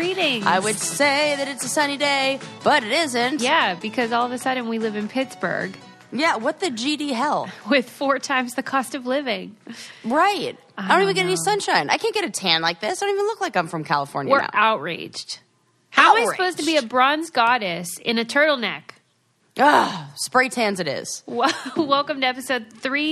Greetings. I would say that it's a sunny day, but it isn't. Yeah, because all of a sudden we live in Pittsburgh. Yeah, what the GD hell? With 4 times the cost of living. Right. I don't even get any know. sunshine. I can't get a tan like this. I don't even look like I'm from California We're now. outraged. How am I supposed to be a bronze goddess in a turtleneck? Spray tans it is. Welcome to episode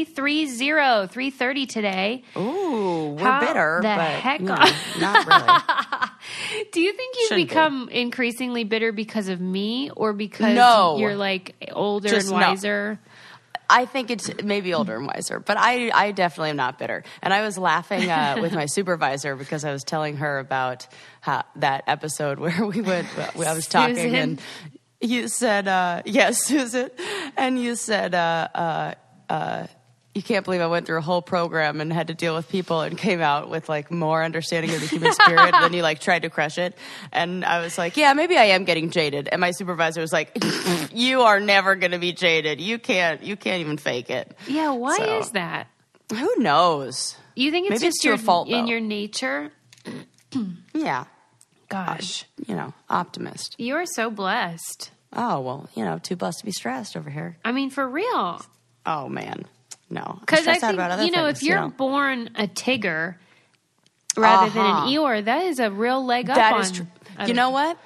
330 today. Ooh, we're How bitter, the but heck not really. Do you think you've Shouldn't become increasingly bitter because of me or because No. you're like older Just and no. wiser? I think it's maybe older and wiser, but I definitely am not bitter. And I was laughing with my supervisor because I was telling her about that episode where we went. I was talking Susan? and you said, "Yes, Susan," and you said, "You can't believe I went through a whole program and had to deal with people and came out with like more understanding of the human spirit than you like tried to crush it." And I was like, "Yeah, maybe I am getting jaded." And my supervisor was like, "You are never going to be jaded. You can't even fake it." Yeah, why So, is that? Who knows? You think it's Maybe just it's your fault, in though. your nature? Yeah. Gosh, Optimist. you're so blessed. Oh, well, too blessed to be stressed over here. I mean, for real. Oh, man. No. I'm Because I stressed out think, about other if things, you're born a Tigger rather than an Eeyore, that is a real leg up That on is true. other- You know what?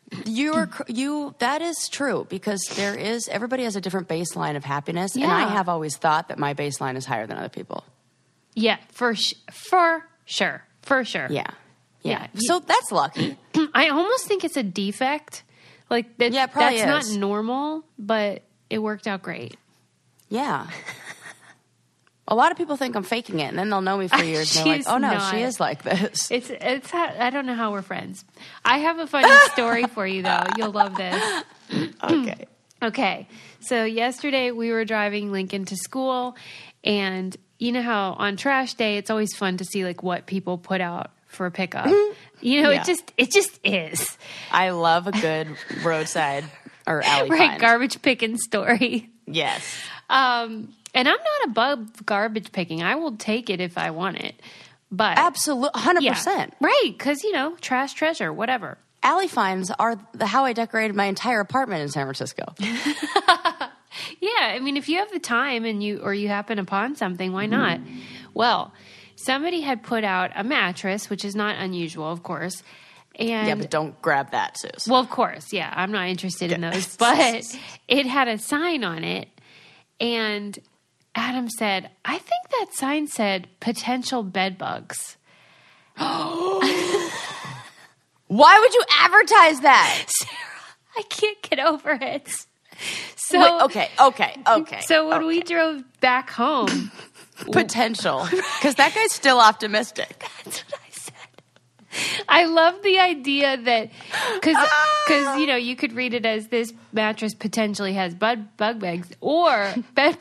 That is true because everybody has a different baseline of happiness. And I Yeah. have always thought that my baseline is higher than other people. Yeah, for sure. Yeah. So that's lucky. I almost think it's a defect. Like, that, Yeah, it probably that's is. not normal, but it worked out great. Yeah. A lot of people think I'm faking it, and then they'll know me for years, and they're like, She's "Oh no, not. she is like this." It's. I don't know how we're friends. I have a funny story for you, though. You'll love this. Okay. Okay. So yesterday we were driving Lincoln to school, and you know how on trash day it's always fun to see like what people put out for a pickup. Yeah. It just is. I love a good roadside or alley Right, find. garbage picking story. Yes. And I'm not above garbage picking. I will take it if I want it. But Absolutely, 100%. right, because trash treasure, whatever. Alley finds are how I decorated my entire apartment in San Francisco. Yeah, I mean, if you have the time and you happen upon something, why not? Well, somebody had put out a mattress, which is not unusual, of course. And Yeah, but don't grab that, Sus. well, of course, yeah, I'm not interested in those. But it had a sign on it, and Adam said, "I think that sign said potential bed bugs." Why would you advertise that? Sarah, I can't get over it. So Wait, okay. So when we drove back home, Potential. Because that guy's still optimistic. that's what I said. I love the idea that because you could read it as this mattress potentially has bed bugs, or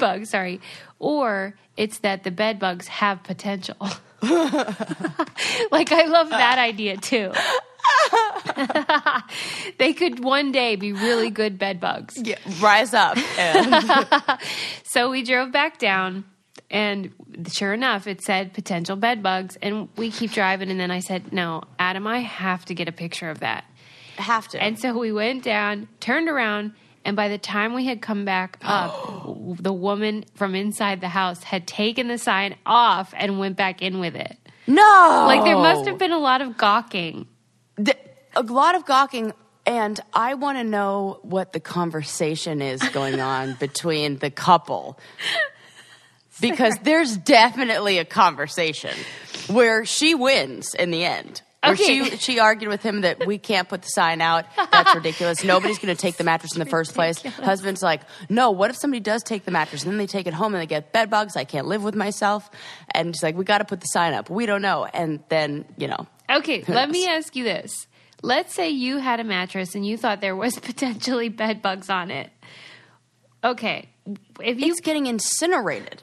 it's that the bed bugs have potential. Like, I love that idea too. They could one day be really good bed bugs. Yeah, rise up. So we drove back down, and sure enough, it said potential bed bugs. And we keep driving, and then I said, "No, Adam, I have to get a picture of that." Have to. And so we went down, turned around, and by the time we had come back up, the woman from inside the house had taken the sign off and went back in with it. No! Like, there must have been a lot of gawking. A lot of gawking, and I want to know what the conversation is going on between the couple. Because there's definitely a conversation where she wins in the end. Where Okay. she argued with him that we can't put the sign out. That's ridiculous. Nobody's going to take the mattress in the first place. Husband's like, no, what if somebody does take the mattress and then they take it home and they get bed bugs? I can't live with myself. And she's like, we got to put the sign up. We don't know. And then, Okay, Who let knows? me ask you this. Let's say you had a mattress and you thought there was potentially bed bugs on it. Okay, if you it's getting incinerated.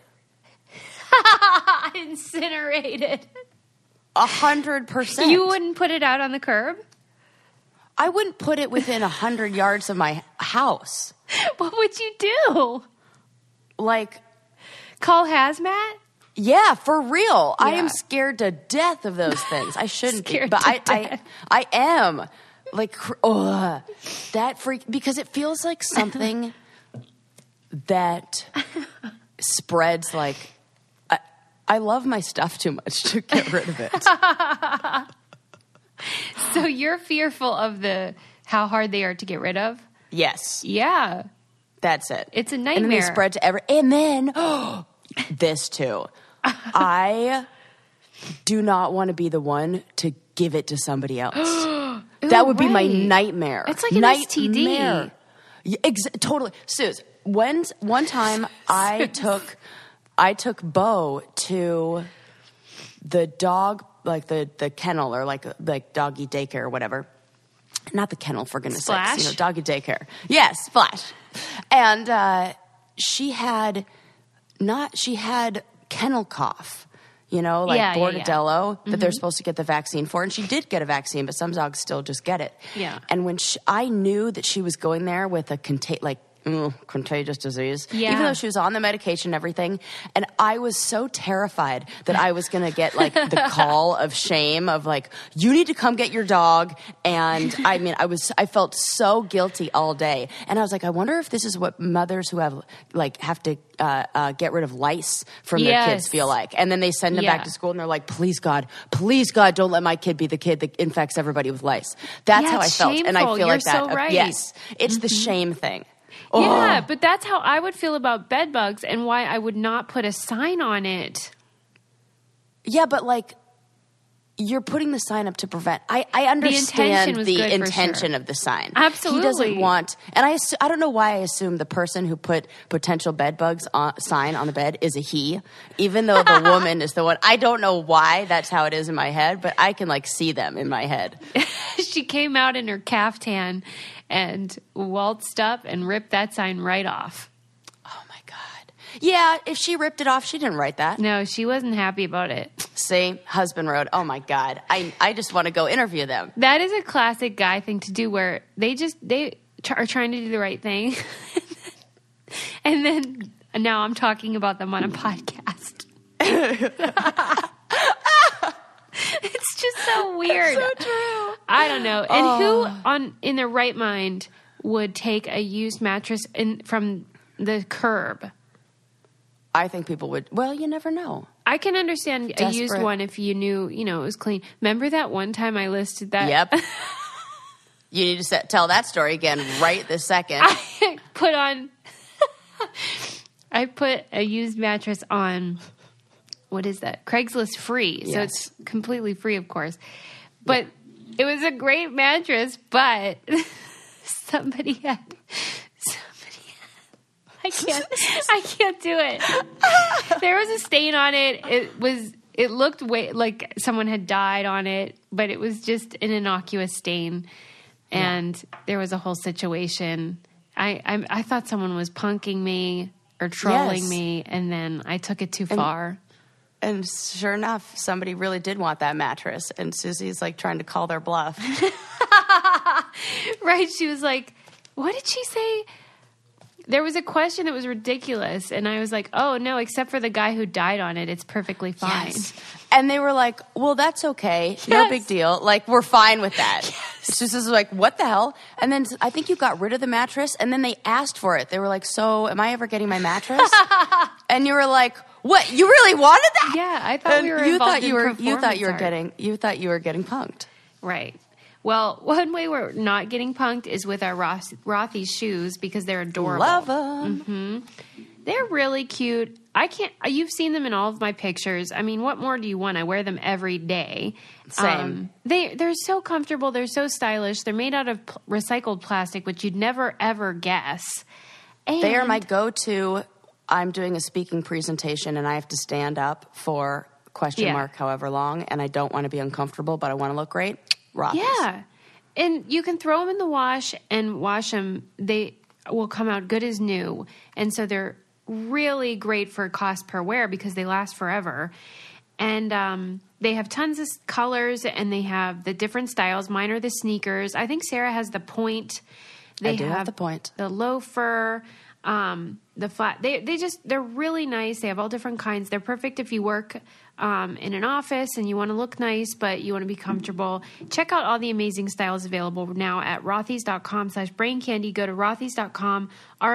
incinerated, 100%. you wouldn't put it out on the curb? I wouldn't put it within 100 yards of my house. What would you do? Like, Call hazmat? Yeah, for real. I Yeah. am scared to death of those things. I shouldn't be, Scared but to I am. Like, that freak, because it feels like something that spreads like, I love my stuff too much to get rid of it. So you're fearful of how hard they are to get rid of? Yes, Yeah. that's it. It's a And then they nightmare. spread to and then, this too. I do not want to be the one to give it to somebody else. That would be my right. nightmare. It's like an nightmare. STD. Yeah, totally. Suze, one time I took Bo to the dog, like the kennel or like doggy daycare or whatever. Not the kennel, for goodness Splash? sakes. Doggy daycare. Yes, Splash. And she had kennel cough. Like Yeah, Bordello that they're supposed to get the vaccine for. And she did get a vaccine, but some dogs still just get it. Yeah. And when I knew that she was going there with a contagious disease, Yeah. even though she was on the medication and everything, and I was so terrified that I was going to get like the call of shame of like, you need to come get your dog. And I mean, I felt so guilty all day. And I was like, I wonder if this is what mothers who have to get rid of lice from their kids Yes. feel like. And then they send them Yeah. back to school and they're like, please God, don't let my kid be the kid that infects everybody with lice. That's Yeah, how I it's felt. And I shameful. feel You're like that. so right. Yes. It's the shame thing. Yeah, Oh. but that's how I would feel about bed bugs and why I would not put a sign on it. Yeah, but like, you're putting the sign up to prevent. I understand intention was the good for intention sure. of the sign. Absolutely. He doesn't want, and I don't know why I assume the person who put potential bed bugs sign on the bed is a he, even though the woman is the one. I don't know why that's how it is in my head, but I can like see them in my head. She came out in her caftan and waltzed up and ripped that sign right off. Oh my God. Yeah, if she ripped it off, she didn't write that. No, she wasn't happy about it. See, husband road. Oh my God. I just want to go interview them. That is a classic guy thing to do where they are trying to do the right thing. And then now I'm talking about them on a podcast. It's just so weird. So true. I don't know. And who in their right mind would take a used mattress from the curb? I think people would. Well, you never know. I can understand a used Desperate. one if you knew, it was clean. Remember that one time I listed that? Yep. You need to tell that story again right this second. I put a used mattress on, what is that? Craigslist free. So Yes. it's completely free, of course. But it was a great mattress, but somebody had I can't do it. There was a stain on it. It looked like someone had died on it, but it was just an innocuous stain. And there was a whole situation. I thought someone was punking me or trolling Yes. me, and then I took it too far. And sure enough, somebody really did want that mattress. And Susie's like trying to call their bluff. Right? She was like, what did she say? There was a question that was ridiculous, and I was like, oh, no, except for the guy who died on it, it's perfectly fine. Yes. And they were like, well, that's okay. No Yes. big deal. Like, we're fine with that. Susie was like, what the hell? And then I think you got rid of the mattress, and then they asked for it. They were like, so am I ever getting my mattress? And you were like, what? You really wanted that? Yeah, I thought And we were you involved thought in you were performance getting punked. Right. Well, one way we're not getting punked is with our Rothy's shoes because they're adorable. Love them. They're really cute. You've seen them in all of my pictures. I mean, what more do you want? I wear them every day. Same. They're so comfortable. They're so stylish. They're made out of recycled plastic, which you'd never, ever guess. And They are my go-to. I'm doing a speaking presentation and I have to stand up for question mark however long, and I don't want to be uncomfortable, but I want to look great. Rothy's. Yeah. And you can throw them in the wash and wash them. They will come out good as new. And so they're really great for cost per wear because they last forever. And they have tons of colors and they have the different styles. Mine are the sneakers. I think Sarah has the point. I do have the point. The loafer. the flat, they're really nice. They have all different kinds. They're perfect if you work in an office and you want to look nice, but you want to be comfortable. Check out all the amazing styles available now at rothys.com/braincandy. Go to rothys.com,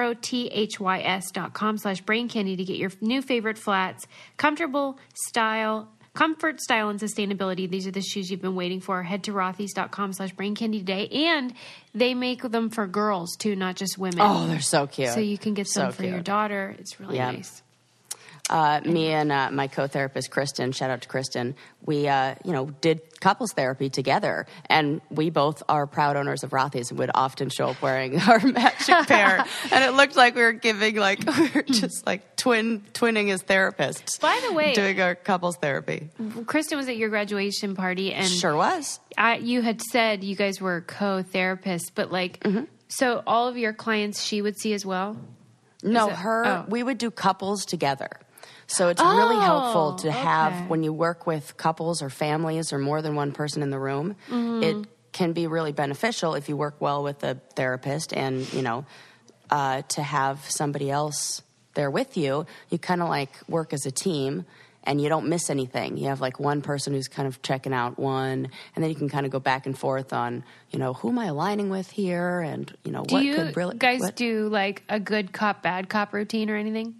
rothys.com/braincandy to get your new favorite flats. Comfort, style, and sustainability. These are the shoes you've been waiting for. Head to rothys.com/braincandy today. And they make them for girls too, not just women. Oh, they're so cute. So you can get some for your daughter. It's really nice. Me and my co-therapist, Kristen, shout out to Kristen, we, did couples therapy together, and we both are proud owners of Rothys and would often show up wearing our matching pair, and it looked like we were just twinning as therapists. By the way, doing our couples therapy. Kristen was at your graduation party, and sure was. You had said you guys were co-therapists, but so all of your clients she would see as well? No, we would do couples together. So it's really helpful to have, when you work with couples or families or more than one person in the room, it can be really beneficial if you work well with a therapist and, to have somebody else there with you. You kind of work as a team and you don't miss anything. You have one person who's kind of checking out one, and then you can kind of go back and forth on, who am I aligning with here, and, what could really... Do you guys do a good cop, bad cop routine or anything?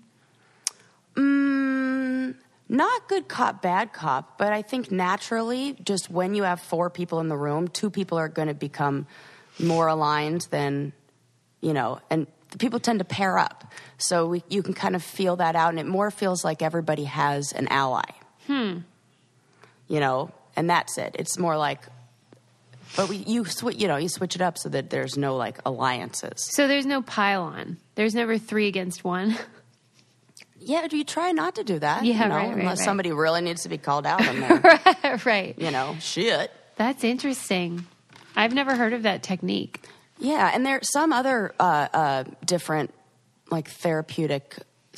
Not good cop, bad cop, but I think naturally, just when you have 4 people in the room, 2 people are going to become more aligned than, and people tend to pair up. So you can kind of feel that out, and it more feels like everybody has an ally. And that's it. It's more but you switch it up so that there's no alliances. So there's no pile-on. There's never 3 against 1. Yeah, you try not to do that. Yeah, unless somebody really needs to be called out on there. Right. Shit. That's interesting. I've never heard of that technique. Yeah, and there's some other different therapeutic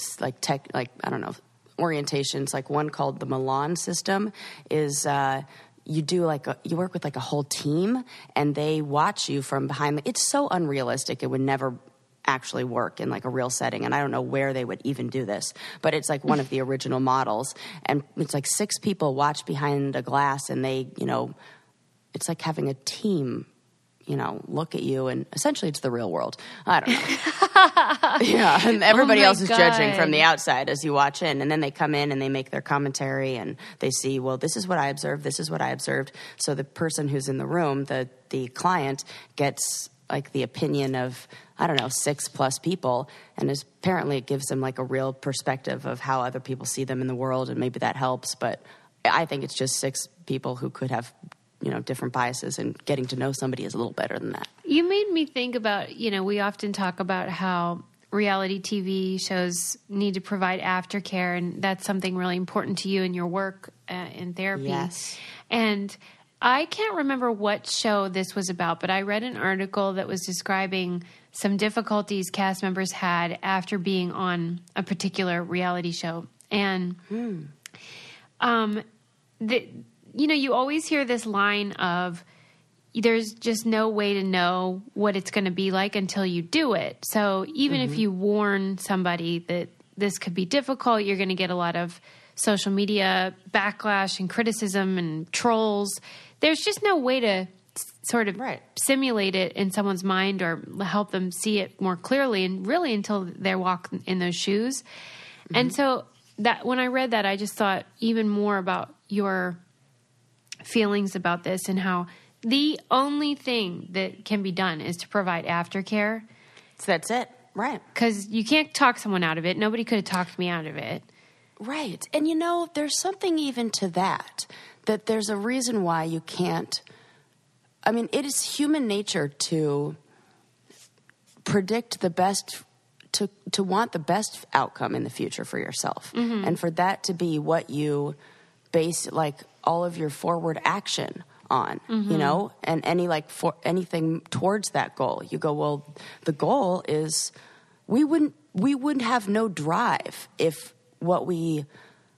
orientations. One called the Milan system is you do you work with a whole team, and they watch you from behind. It's so unrealistic; it would never actually work in a real setting, and I don't know where they would even do this, but it's one of the original models, and it's 6 people watch behind a glass, and they it's like having a team look at you, and essentially it's the real world. I don't know. Yeah, and everybody else is judging from the outside as you watch in, and then they come in and they make their commentary, and they see, well, this is what I observed, this is what I observed. So the person who's in the room, the client, gets the opinion of, 6+ people, and apparently it gives them a real perspective of how other people see them in the world, and maybe that helps. But I think it's just 6 people who could have different biases, and getting to know somebody is a little better than that. You made me think about, we often talk about how reality TV shows need to provide aftercare, and that's something really important to you in your work in therapy. Yes. And I can't remember what show this was about, but I read an article that was describing some difficulties cast members had after being on a particular reality show. And, you always hear this line of, there's just no way to know what it's going to be like until you do it. So even if you warn somebody that this could be difficult, you're going to get a lot of social media backlash and criticism and trolls. There's just no way to sort of simulate it in someone's mind or help them see it more clearly, and really until they walk in those shoes. And so that when I read that, I just thought even more about your feelings about this, and how the only thing that can be done is to provide aftercare. So that's it. Right. Because you can't talk someone out of it. Nobody could have talked me out of it. Right. And there's something even to that there's a reason why you can't. I mean, it is human nature to predict the best, to want the best outcome in the future for yourself. And for that to be what you base all of your forward action on, and for anything towards that goal. You go, well, the goal is we wouldn't have no drive if what we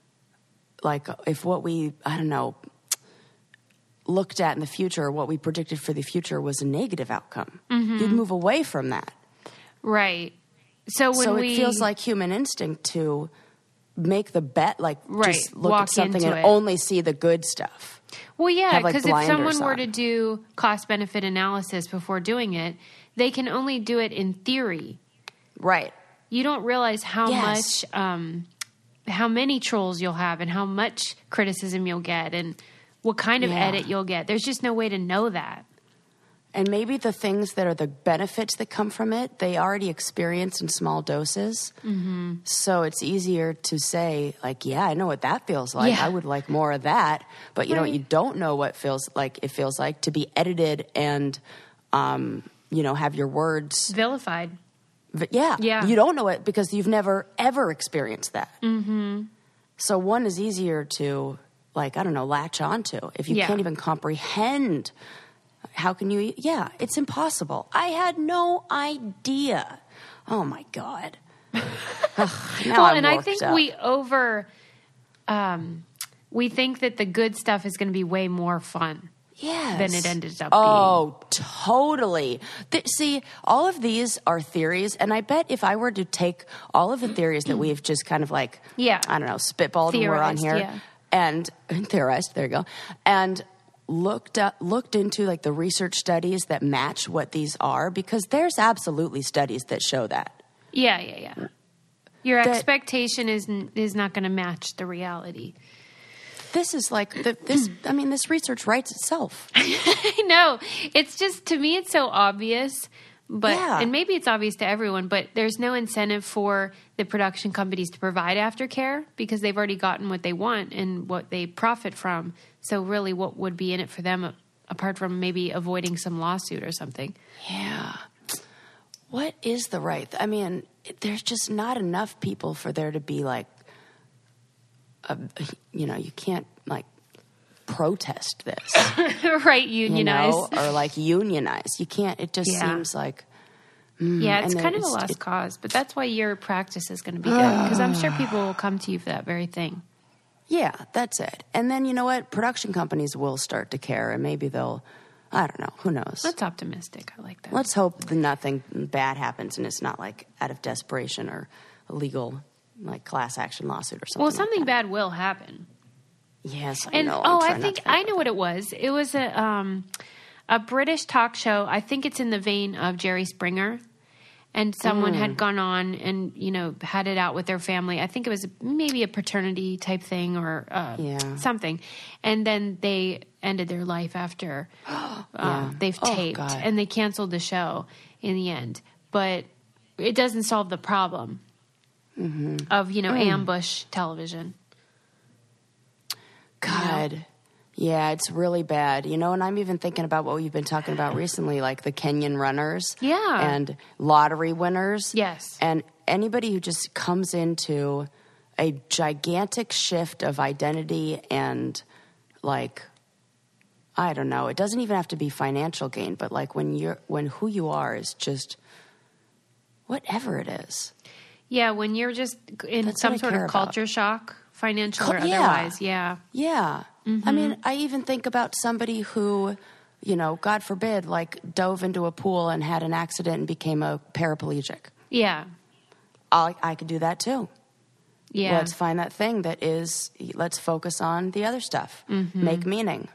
looked at in the future, or what we predicted for the future was a negative outcome. You'd move away from that. Right. So it feels like human instinct to make the bet, like Right, just look walk at something into and it. only see the good stuff. Well, yeah, have, like, because if blinders someone were on. to do cost-benefit analysis before doing it, they can only do it in theory. Right. You don't realize how Yes. much, how many trolls you'll have and how much criticism you'll get and what kind of Yeah. edit you'll get. There's just no way to know that. And maybe the things that are the benefits that come from it, they already experience in small doses. Mm-hmm. So it's easier to say, like, yeah, I know what that feels like. Yeah. I would like more of that. But you know what? Right. You don't know what it feels like to be edited and, have your words. Vilified. But yeah. Yeah. You don't know it because you've never, ever experienced that. Mm-hmm. So one is easier to, latch onto. If you Yeah. can't even comprehend, how can you? Yeah, it's impossible. I had no idea. Oh, my God. Ugh, now I'm I worked think up. we think that the good stuff is going to be way more fun. Yes. than it ended up Oh, totally. See, all of these are theories, and I bet if I were to take all of the theories that we've just kind of Yeah. I don't know, spitballed when we're on Theorized, here, yeah. and theorized, there you go, and looked into the research studies that match what these are, because there's absolutely studies that show that. Yeah. Your That- expectation is not going to match the reality. This is this research writes itself. I know. It's just, to me, it's so obvious. But Yeah. and maybe it's obvious to everyone, but there's no incentive for the production companies to provide aftercare because they've already gotten what they want and what they profit from. So really, what would be in it for them apart from maybe avoiding some lawsuit or something? Yeah. What is the right? I mean, there's just not enough people for there to be you can't protest this, Right, unionize. or unionize. You can't. It just Yeah. seems like Yeah, it's and kind of a it's- lost cause, but that's why your practice is going to be good because I'm sure people will come to you for that very thing. yeah, that's it. And then you know what? Production companies will start to care, and maybe they'll. I don't know. Who knows? That's optimistic. I like that. Let's hope that nothing bad happens, and it's not out of desperation or a legal class action lawsuit or something. Well, like something that. bad will happen. Yes, I And know. I think I know what it was. It was a British talk show. I think it's in the vein of Jerry Springer. And someone had gone on and, had it out with their family. I think it was maybe a paternity type thing or something. And then they ended their life after they've taped. God. And they canceled the show in the end. But it doesn't solve the problem of, ambush television. God. Yeah, it's really bad. And I'm even thinking about what we've been talking about recently, like the Kenyan runners. Yeah. And lottery winners. Yes. And anybody who just comes into a gigantic shift of identity and, I don't know, it doesn't even have to be financial gain, but when who you are is just whatever it is. Yeah, when you're just in That's some what I sort care of about. culture shock, financial or Yeah. otherwise. Yeah. Yeah. I mean, I even think about somebody who, God forbid, dove into a pool and had an accident and became a paraplegic. Yeah. I could do that too. Yeah. Let's find that thing let's focus on the other stuff. Make meaning.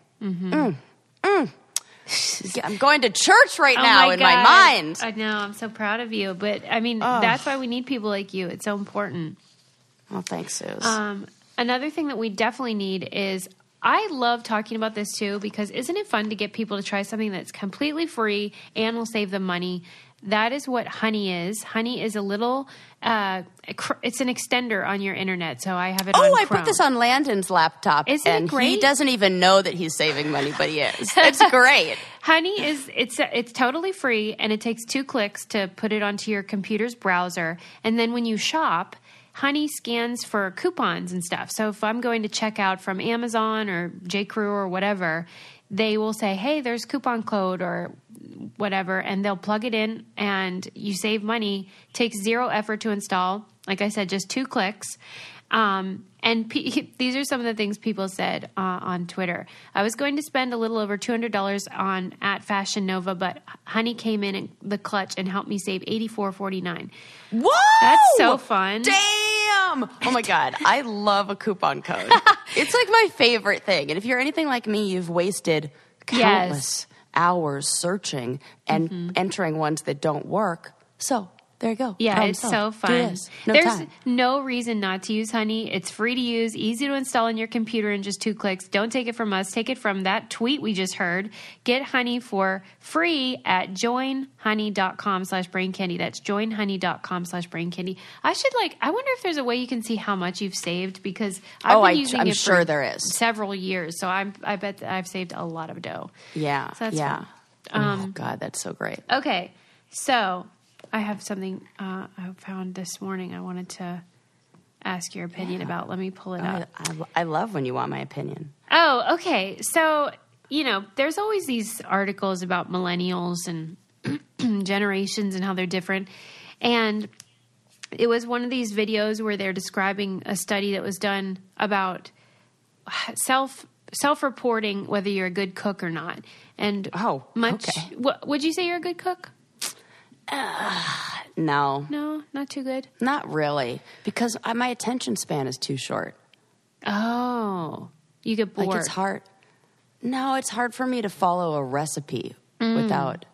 I'm going to church right now in my mind. I know. I'm so proud of you. But, I mean, that's why we need people like you. It's so important. Well, thanks, Suze. Another thing that we definitely need is I love talking about this too because isn't it fun to get people to try something that's completely free and will save them money? That is what Honey is. Honey is a little, it's an extender on your internet. So I have it on I Chrome. put this on Landon's laptop. Isn't it and great? he doesn't even know that he's saving money, but he is. It's great. Honey it's totally free and it takes 2 clicks to put it onto your computer's browser. And then when you shop, Honey scans for coupons and stuff. So if I'm going to check out from Amazon or J.Crew or whatever, they will say, hey, there's coupon code or whatever, and they'll plug it in and you save money. Takes 0 effort to install. Like I said, just 2 clicks. And these are some of the things people said on Twitter. I was going to spend a little over $200 on at Fashion Nova, but Honey came in the clutch and helped me save $84.49. Whoa! That's so fun. Damn! Oh my God. I love a coupon code. It's like my favorite thing. And if you're anything like me, you've wasted countless hours searching and entering ones that don't work. So there you go. Yeah, Problem it's solved. so Do fun. this. No There's time. no reason not to use Honey. It's free to use, easy to install on your computer in just 2 clicks. Don't take it from us. Take it from that tweet we just heard. Get Honey for free at joinhoney.com/braincandy. That's joinhoney.com/braincandy. I wonder if there's a way you can see how much you've saved, because I've been using I'm it sure for there is. several years. So I bet that I've saved a lot of dough. Yeah. So that's yeah. fun. Oh God, that's so great. Okay, so I have something I found this morning I wanted to ask your opinion about. Let me pull it up. I love when you want my opinion. Oh, okay. So, there's always these articles about millennials and generations and how they're different. And it was one of these videos where they're describing a study that was done about self-reporting whether you're a good cook or not. And okay. Would you say you're a good cook? No. No, not too good. Not really, because my attention span is too short. Oh, you get bored. Like it's hard. No, it's hard for me to follow a recipe without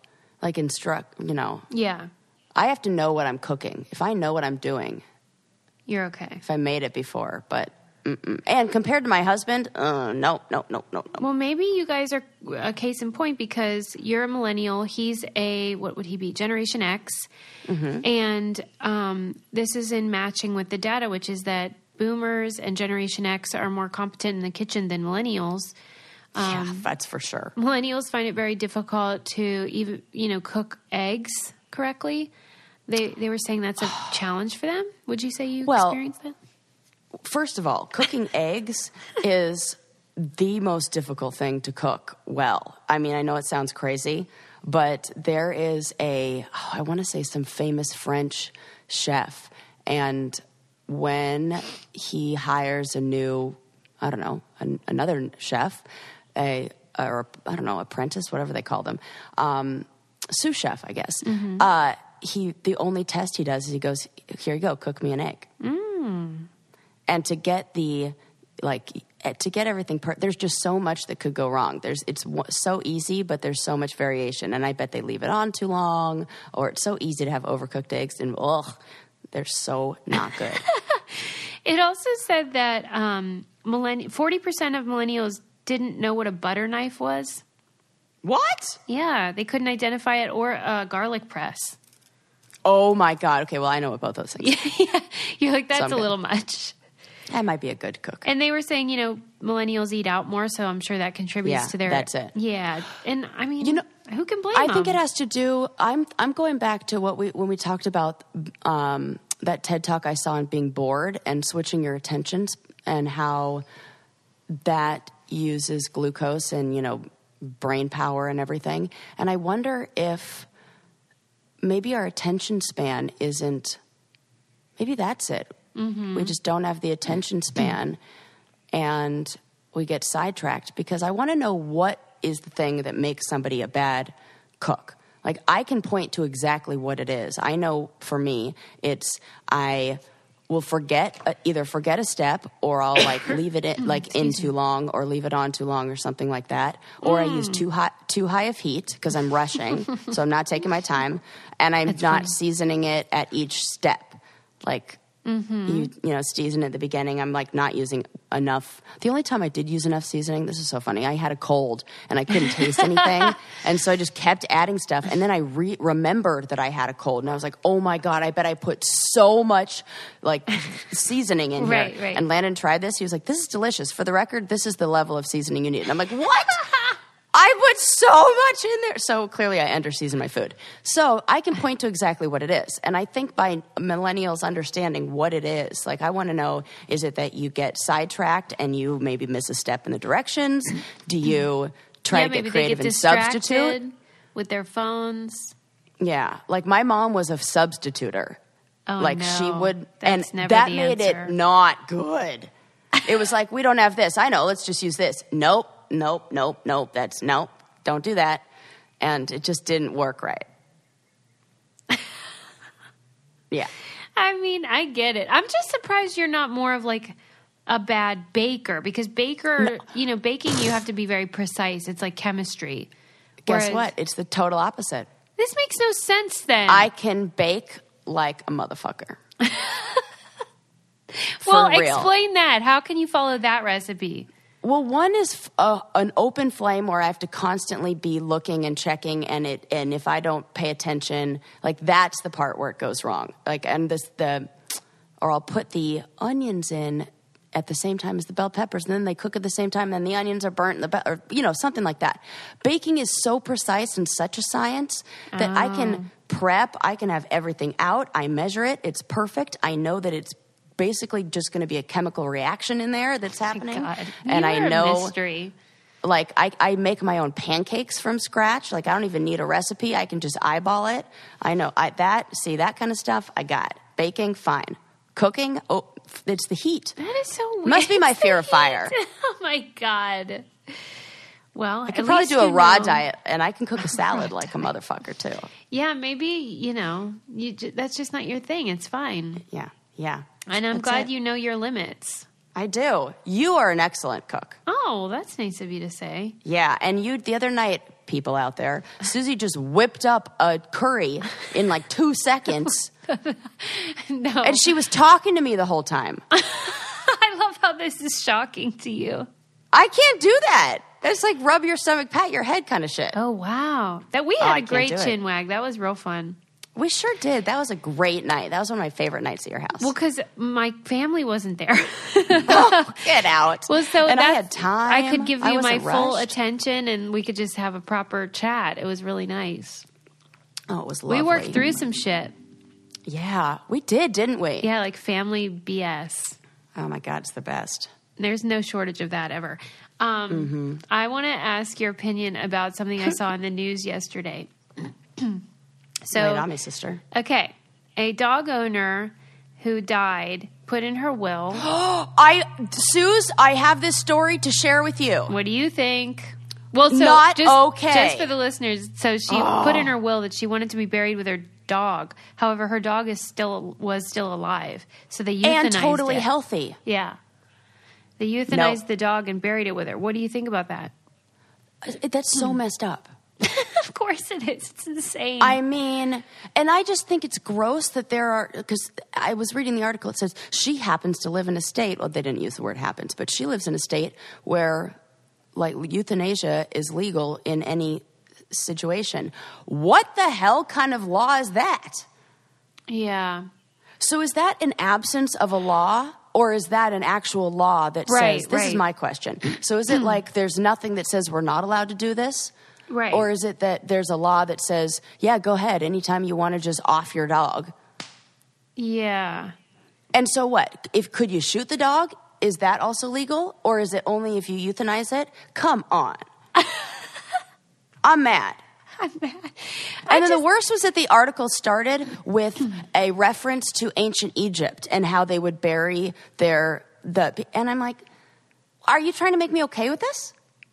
Yeah, I have to know what I'm cooking. If I know what I'm doing, you're okay. if I made it before, but and compared to my husband, no. Well, maybe you guys are a case in point, because you're a millennial. He's what would he be? Generation X. Mm-hmm. And this is in matching with the data, which is that boomers and Generation X are more competent in the kitchen than millennials. Yeah, that's for sure. Millennials find it very difficult to even, cook eggs correctly. They were saying that's a challenge for them. Would you say you experienced that? First of all, cooking eggs is the most difficult thing to cook well. I mean, I know it sounds crazy, but there is I want to say some famous French chef, and when he hires a new, another chef, apprentice, whatever they call them, sous chef, I guess. Mm-hmm. The only test he does is he goes, "Here you go, cook me an egg." And to get everything, there's just so much that could go wrong. It's so easy, but there's so much variation. And I bet they leave it on too long, or it's so easy to have overcooked eggs, and they're so not good. It also said that 40% of millennials didn't know what a butter knife was. What? Yeah, they couldn't identify it, or a garlic press. Oh my God. Okay, well, I know what both those things are. Yeah, you're like, that's a little much. I might be a good cook. And they were saying, millennials eat out more, so I'm sure that contributes to their... that's it. Yeah. And I mean, who can blame them? I think it has to do... I'm going back to when we talked about that TED Talk I saw on being bored and switching your attentions, and how that uses glucose and, brain power and everything. And I wonder if maybe our attention span isn't... Maybe that's it. Mm-hmm. We just don't have the attention span, and we get sidetracked, because I want to know what is the thing that makes somebody a bad cook. Like, I can point to exactly what it is. I know for me, I will either forget a step, or I'll leave it in too long, or leave it on too long, or something like that. Or I use too high of heat because I'm rushing, so I'm not taking my time, and I'm not seasoning it at each step. You season at the beginning. I'm not using enough. The only time I did use enough seasoning, this is so funny, I had a cold and I couldn't taste anything. And so I just kept adding stuff. And then I remembered that I had a cold. And I was like, oh my God, I bet I put so much seasoning in here. Right. And Landon tried this. He was like, this is delicious. For the record, this is the level of seasoning you need. And I'm like, what? I put so much in there. So clearly I under-season my food. So I can point to exactly what it is. And I think by millennials understanding what it is, I want to know, is it that you get sidetracked and you maybe miss a step in the directions? Do you try to get creative and substitute? With their phones. Yeah. My mom was a substituter. Oh, like no. she would, That's and never that the made answer. it not good. It was like, we don't have this. I know. Let's just use this. Nope. That's nope. Don't do that. And it just didn't work right. Yeah. I mean, I get it. I'm just surprised you're not more of like a bad baker, because baking, you have to be very precise. It's like chemistry. Guess Whereas- what? It's the total opposite. This makes no sense then. I can bake like a motherfucker. well, For real. explain that. How can you follow that recipe? Well, one is an open flame where I have to constantly be looking and checking, and if I don't pay attention, like that's the part where it goes wrong. Like, or I'll put the onions in at the same time as the bell peppers, and then they cook at the same time, and the onions are burnt, or something like that. Baking is so precise and such a science that I can prep, I can have everything out, I measure it, it's perfect, I know that it's basically just going to be a chemical reaction in there that's happening. God. And You're I know, a mystery. like, I make my own pancakes from scratch. Like, I don't even need a recipe. I can just eyeball it. I know that kind of stuff I got. Baking, fine. Cooking, it's the heat. That is so weird. Must be my It's fear the of fire. heat. Oh my God. Well, I could probably do a raw diet, and I can cook a salad like a motherfucker, too. Yeah, maybe, that's just not your thing. It's fine. Yeah. And I'm That's glad it. you know your limits. I do. You are an excellent cook. Oh, that's nice of you to say. Yeah, and the other night, people out there, Susie just whipped up a curry in like 2 seconds. No. And she was talking to me the whole time. I love how this is shocking to you. I can't do that. That's like rub your stomach, pat your head kind of shit. Oh, wow. We I had a can't great do it. chin wag. That was real fun. We sure did. That was a great night. That was one of my favorite nights at your house. Well, because my family wasn't there. Get out. Well, so and I that's- had time. I could give I you my wasn't full rushed. attention, and we could just have a proper chat. It was really nice. Oh, it was lovely. We worked through some shit. Yeah, we did, didn't we? Yeah, like family BS. Oh my God, it's the best. There's no shortage of that ever. I want to ask your opinion about something I saw in the news yesterday. Lay it on me, sister. Okay, a dog owner who died put in her will. Suze, I have this story to share with you. What do you think? Well, so Not just, okay. Just for the listeners, so she put in her will that she wanted to be buried with her dog. However, her dog was still alive, so they euthanized And totally it. healthy. Yeah, they euthanized the dog and buried it with her. What do you think about that? That's so messed up. Of course it is. It's insane. I mean, and I just think it's gross that there are, because I was reading the article, it says she happens to live in a state, well, they didn't use the word happens, but she lives in a state where, like, euthanasia is legal in any situation. What the hell kind of law is that? Yeah. So is that an absence of a law? Or is that an actual law that Right, says, this is right. my question. So is it like there's nothing that says we're not allowed to do this? Right. Or is it that there's a law that says, yeah, go ahead, anytime you want to just off your dog? Yeah. And so what? Could you shoot the dog? Is that also legal? Or is it only if you euthanize it? Come on. I'm mad. I'm mad. And then the worst was that the article started with a reference to ancient Egypt and how they would bury and I'm like, are you trying to make me okay with this?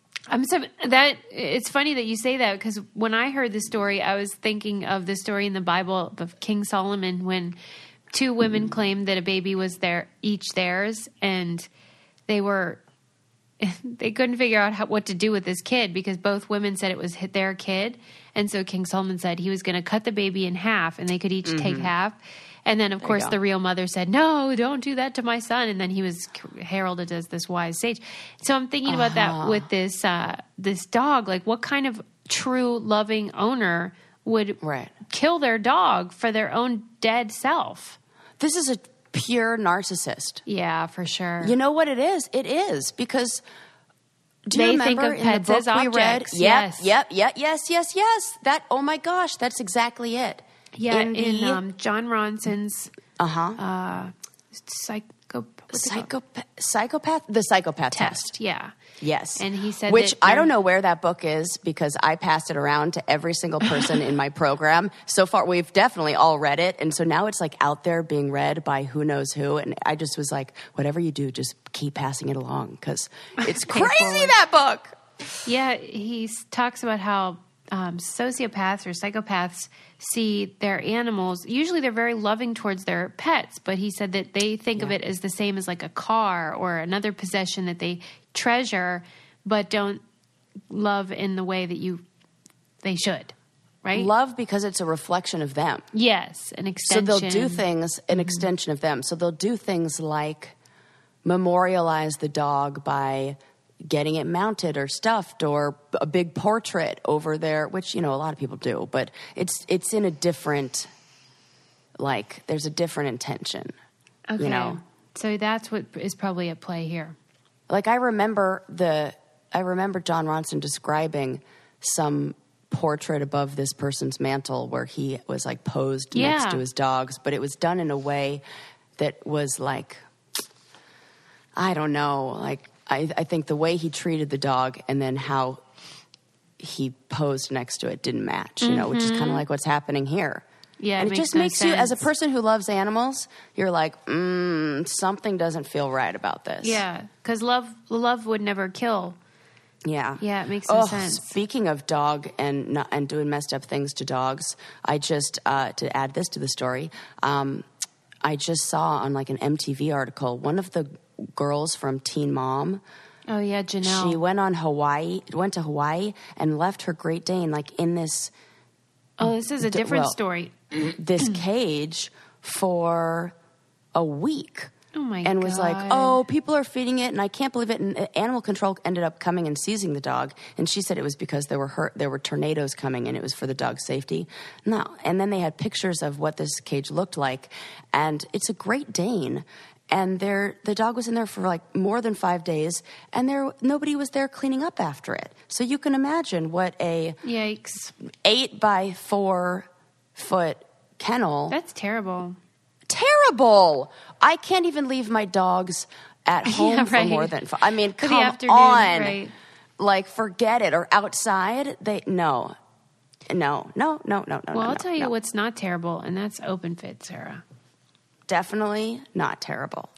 It's funny that you say that, because when I heard the story, I was thinking of the story in the Bible of King Solomon when two women claimed that a baby was each theirs, and they couldn't figure out what to do with this kid because both women said it was their kid. And so King Solomon said he was going to cut the baby in half, and they could each take half. And then, of course, the real mother said, no, don't do that to my son. And then he was heralded as this wise sage. So I'm thinking about that with this dog. Like, what kind of true loving owner would kill their dog for their own dead self? This is a pure narcissist. Yeah, for sure. You know what it is? It is because do you They remember think of in pets the book as we read? objects, yes. Yes. That, oh my gosh, that's exactly it. Yeah, in John Ronson's What's it called? Psychopath? The Psychopath Test. Yeah. Yes. And he said which that I don't know where that book is because I passed it around to every single person in my program. So far, we've definitely all read it. And so now it's like out there being read by who knows who. And I just was like, whatever you do, just keep passing it along because it's crazy, that book. Yeah, he talks about how sociopaths or psychopaths see their animals. Usually they're very loving towards their pets, but he said that they think of it as the same as like a car or another possession that they treasure, but don't love in the way that they should, right? Love because it's a reflection of them. Yes, an extension. So they'll do things, an extension of them. So they'll do things like memorialize the dog by getting it mounted or stuffed or a big portrait over there, which, a lot of people do, but it's in a different, there's a different intention. Okay. So that's what is probably at play here. I remember John Ronson describing some portrait above this person's mantle where he was posed next to his dogs, but it was done in a way that was I don't know, I think the way he treated the dog and then how he posed next to it didn't match, which is kind of like what's happening here. Yeah, and it just makes you, as a person who loves animals, you're like, something doesn't feel right about this. Yeah, because love would never kill. Yeah. Yeah, it makes no sense. Speaking of dog and doing messed up things to dogs, I just, to add this to the story, I just saw on an MTV article, one of the girls from Teen Mom. Oh yeah, Janelle. She went to Hawaii and left her Great Dane in this. Oh, this is a different story. This cage for a week. Oh my God. And was like, oh, people are feeding it and I can't believe it. And animal control ended up coming and seizing the dog. And she said it was because there were tornadoes coming and it was for the dog's safety. No. And then they had pictures of what this cage looked like. And it's a Great Dane. And the dog was in there for more than 5 days, and nobody was there cleaning up after it. So you can imagine what a yikes 8 by 4 foot kennel. That's terrible. Terrible. I can't even leave my dogs at home for more than. I mean, come on. Right. Forget it. Or outside, no. Well, I'll tell you what's not terrible, and that's open fit, Sarah. Definitely not terrible.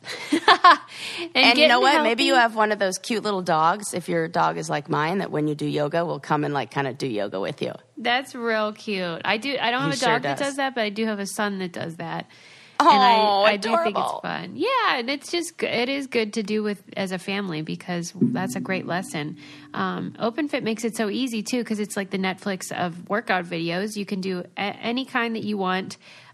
and you know what? Maybe you have one of those cute little dogs. If your dog is like mine, that when you do yoga, will come and kind of do yoga with you. That's real cute. I don't have a dog that does that, but I do have a son that does that. Oh, and I adorable. do think it's fun. Yeah, and it is good to do as a family because that's a great lesson. OpenFit makes it so easy too because it's like the Netflix of workout videos. You can do any kind that you want.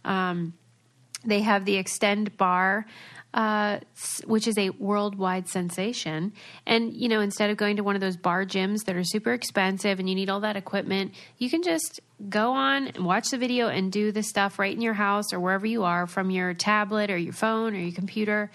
They have the Extend Bar, which is a worldwide sensation. And, instead of going to one of those bar gyms that are super expensive and you need all that equipment, you can just go on and watch the video and do the stuff right in your house or wherever you are from your tablet or your phone or your computer.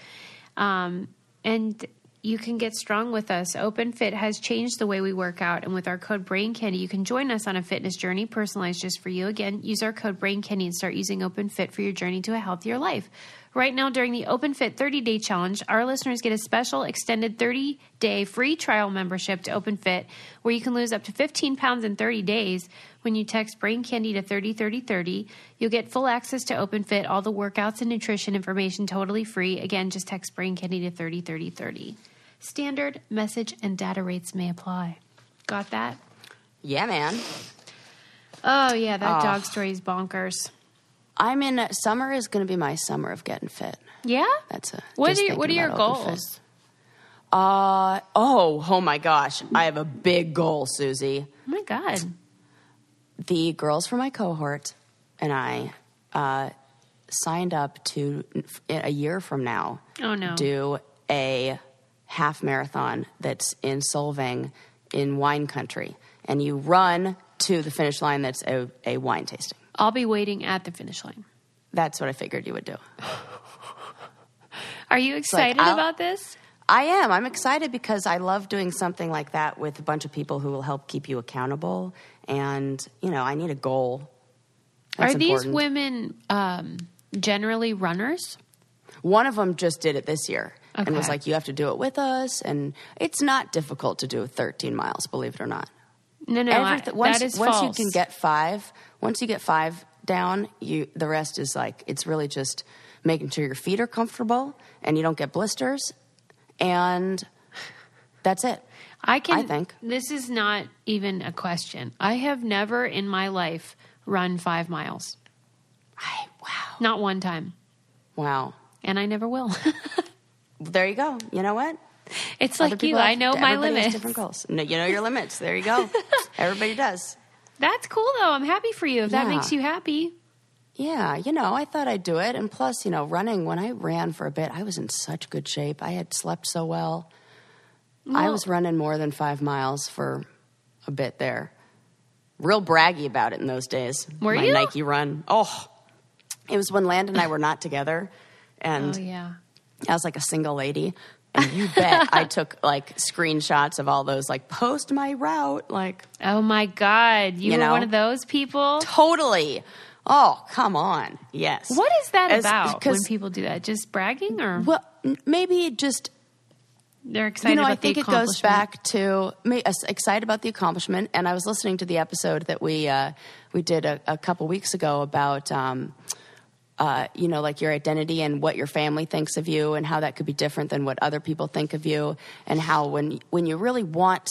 And you can get strong with us. OpenFit has changed the way we work out. And with our code BRAINCANDY, you can join us on a fitness journey personalized just for you. Again, use our code BRAINCANDY and start using OpenFit for your journey to a healthier life. Right now, during the OpenFit 30-day challenge, our listeners get a special extended 30-day free trial membership to OpenFit where you can lose up to 15 pounds in 30 days. When you text BRAINCANDY to 303030, you'll get full access to OpenFit, all the workouts and nutrition information totally free. Again, just text BRAINCANDY to 303030. Standard message and data rates may apply. Got that? Yeah, man. Oh, yeah, that dog story is bonkers. Summer is going to be my summer of getting fit. Yeah? What are your goals? Oh my gosh. I have a big goal, Susie. Oh my God. The girls from my cohort and I signed up to, a year from now, do a half marathon that's in Solvang in wine country. And you run to the finish line that's a wine tasting. I'll be waiting at the finish line. That's what I figured you would do. Are you excited about this? I am. I'm excited because I love doing something like that with a bunch of people who will help keep you accountable. And, I need a goal. That's these important. women generally runners? One of them just did it this year. and was Okay. like, you have to do it with us. And it's not difficult to do 13 miles, believe it or not. No, Once that is once false. you can get 5, once you get 5 down, the rest is like, it's really just making sure your feet are comfortable and you don't get blisters. And that's it. I think. This is not even a question. I have never in my life run 5 miles. Wow. Not one time. Wow. And I never will. There you go. You know what? It's Other like people you. have- I know my everybody has limits. different goals. No, you know your limits. There you go. Everybody does. That's cool, though. I'm happy for you if that Yeah. makes you happy. Yeah, I thought I'd do it. And plus, running, when I ran for a bit, I was in such good shape. I had slept so well. I Well- was running more than 5 miles for a bit there. Real braggy about it in those days. Were My you? Nike run. Oh, it was when Landon and I were not together. And Oh, yeah. I was like a single lady. And you bet I took like screenshots of all those, like, post my route. Like, Oh, my God. You You were know? one of those people? totally. Oh, come on. Yes. What is that As- about 'cause- when people do that? Just bragging or Well, maybe just they're excited about I think the it goes accomplishment? back to me excited about the accomplishment. And I was listening to the episode that we did a couple weeks ago about like your identity and what your family thinks of you, and how that could be different than what other people think of you, and how when you really want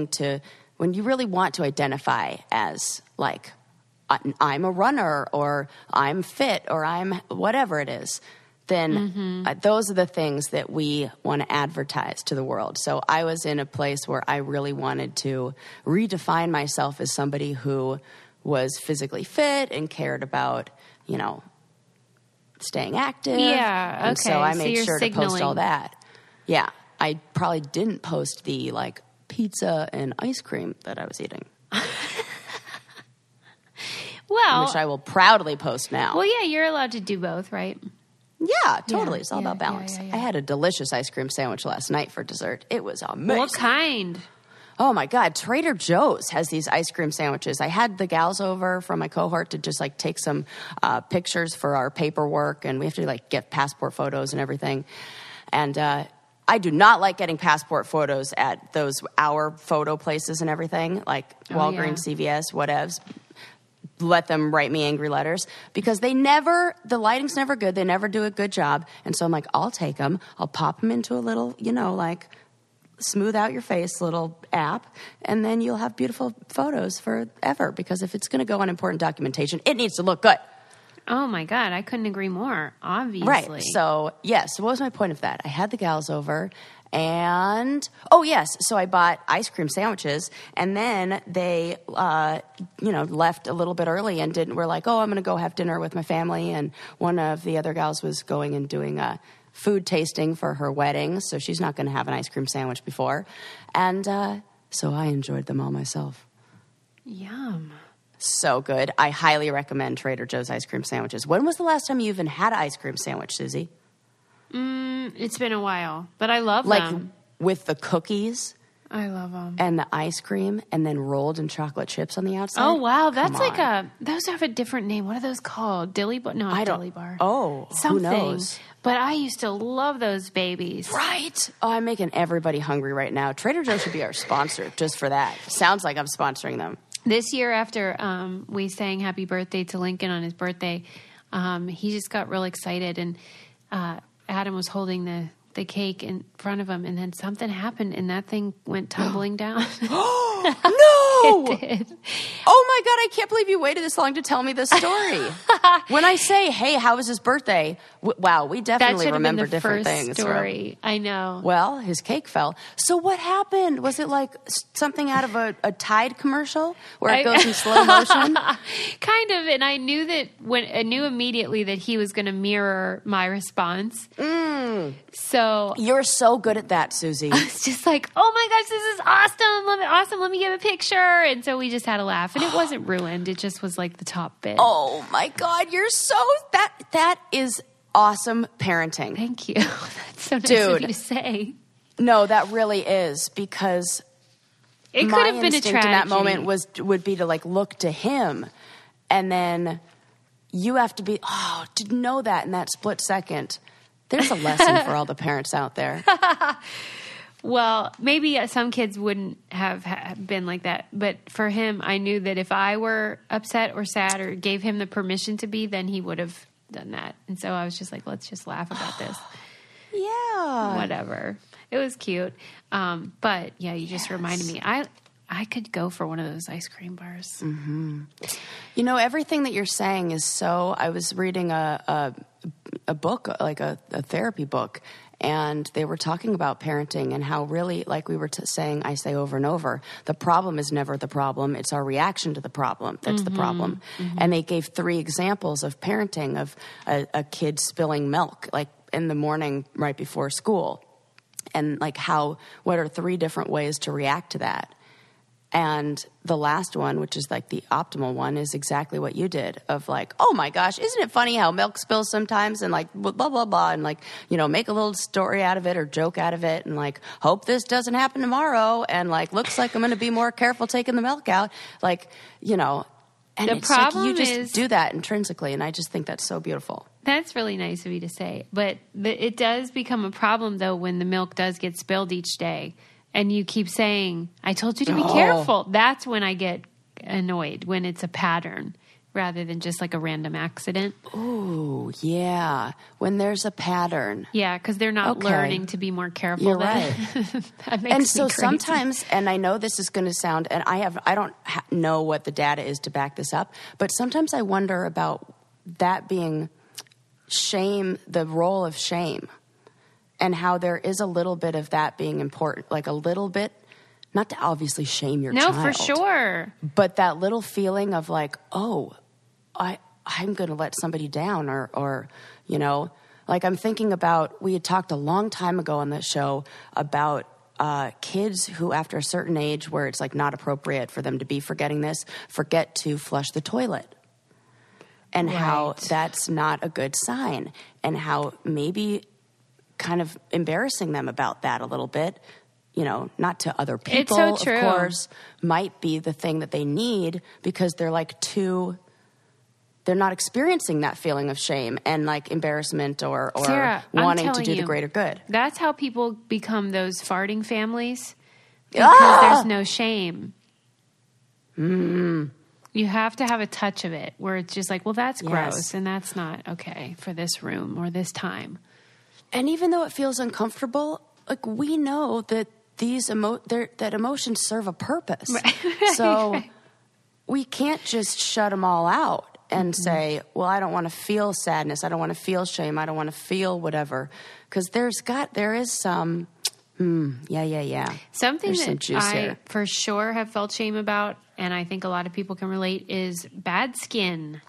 to identify as like, I'm a runner, or I'm fit, or I'm whatever it is, then those are the things that we want to advertise to the world. So I was in a place where I really wanted to redefine myself as somebody who was physically fit and cared about, staying active. Yeah, And so okay. I So made you're sure to post all signaling. that. Yeah. I probably didn't post the like pizza and ice cream that I was eating, Well, which I will proudly post now. well, yeah, you're allowed to do both, right? Yeah, totally. Yeah, It's all yeah, about balance. yeah, yeah. I had a delicious ice cream sandwich last night for dessert. It was amazing. What kind? Oh my God, Trader Joe's has these ice cream sandwiches. I had the gals over from my cohort to just like take some pictures for our paperwork, and we have to like get passport photos and everything. And I do not like getting passport photos at those our photo places and everything, like Walgreens, CVS, whatevs. Let them write me angry letters, because the lighting's never good. They never do a good job. And so I'm like, I'll take them. I'll pop them into a little, like smooth out your face little app, and then you'll have beautiful photos forever, because if it's going to go on important documentation, it needs to look good. Oh my God, I couldn't agree more. Obviously, Right. So, yes, what was my point of that? I had the gals over, and oh yes, so I bought ice cream sandwiches, and then they left a little bit early and were like, oh, I'm going to go have dinner with my family, and one of the other gals was going and doing a food tasting for her wedding, so she's not going to have an ice cream sandwich before. And so I enjoyed them all myself. Yum. So good. I highly recommend Trader Joe's ice cream sandwiches. When was the last time you even had an ice cream sandwich, Susie? It's been a while, but I love Like them. with the cookies I love them. and the ice cream, and then rolled in chocolate chips on the outside? Oh wow, that's Come like on. those have a different name. What are those called? Dilly bar? No, I don't- Dilly bar. Oh, who something. knows? But I used to love those babies. Right. Oh, I'm making everybody hungry right now. Trader Joe should be our sponsor just for that. Sounds like I'm sponsoring them. This year, after we sang "Happy Birthday" to Lincoln on his birthday, he just got real excited, and Adam was holding the cake in front of him, and then something happened, and that thing went tumbling down. No! It did. Oh my God, I can't believe you waited this long to tell me this story. When I say, hey, how was his birthday? Wow, we That definitely should have been remember the different first things. story. I know. Well, his cake fell. So what happened? Was it like something out of a Tide commercial where it goes in slow motion? Kind of, and I knew I knew immediately that he was going to mirror my response. So You're so good at that, Susie. it's just like, oh my gosh, this is awesome! Let me get a picture. And so we just had a laugh, and it wasn't ruined. It just was like the top bit. Oh my God, you're so that is awesome parenting. Thank you. That's so nice Dude. of you to say. No, that really is, because It could my have been a instinct tragedy. in that moment would be to like look to him, and then you have to be to know that in that split second. There's a lesson for all the parents out there. Well, maybe some kids wouldn't have been like that. But for him, I knew that if I were upset or sad or gave him the permission to be, then he would have done that. And so I was just like, let's just laugh about this. Yeah. Whatever. It was cute. But yeah, you just reminded me. I could go for one of those ice cream bars. Mm-hmm. You know, everything that you're saying is so... I was reading a book, like a therapy book, and they were talking about parenting and how really, like we were saying, I say over and over, the problem is never the problem. It's our reaction to the problem that's the problem. Mm-hmm. And they gave 3 examples of parenting, of a kid spilling milk, like in the morning right before school. And like what are 3 different ways to react to that? And the last one, which is like the optimal one, is exactly what you did, of like, oh my gosh, isn't it funny how milk spills sometimes, and like blah, blah, blah, and like, you know, make a little story out of it or joke out of it, and like, hope this doesn't happen tomorrow, and like, looks like I'm going to be more careful taking the milk out. Like, you know, and the it's problem like you just do that intrinsically, and I just think that's so beautiful. That's really nice of you to say. But it does become a problem, though, when the milk does get spilled each day. And you keep saying, I told you to be careful. That's when I get annoyed, when it's a pattern rather than just like a random accident. Oh, yeah. When there's a pattern. Yeah, because they're not learning to be more careful. You're right. That makes and so me crazy. sometimes, and I know this is going to sound, and I don't know what the data is to back this up, but sometimes I wonder about that being shame, the role of shame. And how there is a little bit of that being important, like a little bit, not to obviously shame your child. No, for sure. But that little feeling of like, oh, I'm going to let somebody down or, you know, like I'm thinking about, we had talked a long time ago on this show about kids who after a certain age where it's like not appropriate for them to be forgetting this, forget to flush the toilet. And how that's not a good sign. And how maybe kind of embarrassing them about that a little bit, you know, not to other people, it's so true. Of course, might be the thing that they need because they're like they're not experiencing that feeling of shame and like embarrassment or Sarah, wanting to do the greater good. That's how people become those farting families because there's no shame. You have to have a touch of it where it's just like, well, that's gross and that's not okay for this room or this time. And even though it feels uncomfortable, like we know that that emotions serve a purpose. Right. So we can't just shut them all out and say, well, I don't want to feel sadness. I don't want to feel shame. I don't want to feel whatever. Because there is some, Something There's some that juice I here. for sure have felt shame about, and I think a lot of people can relate, is bad skin.